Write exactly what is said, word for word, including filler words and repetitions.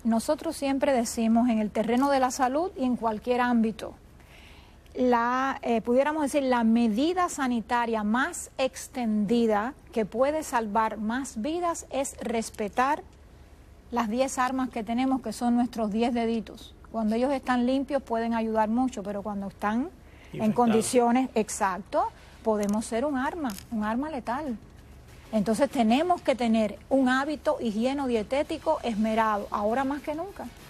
nosotros siempre decimos en el terreno de la salud y en cualquier ámbito, la, eh, pudiéramos decir, la medida sanitaria más extendida que puede salvar más vidas es respetar las diez armas que tenemos, que son nuestros diez deditos. Cuando ellos están limpios pueden ayudar mucho, pero cuando están infectados, en condiciones, exacto, podemos ser un arma, un arma letal. Entonces tenemos que tener un hábito higieno-dietético esmerado, ahora más que nunca.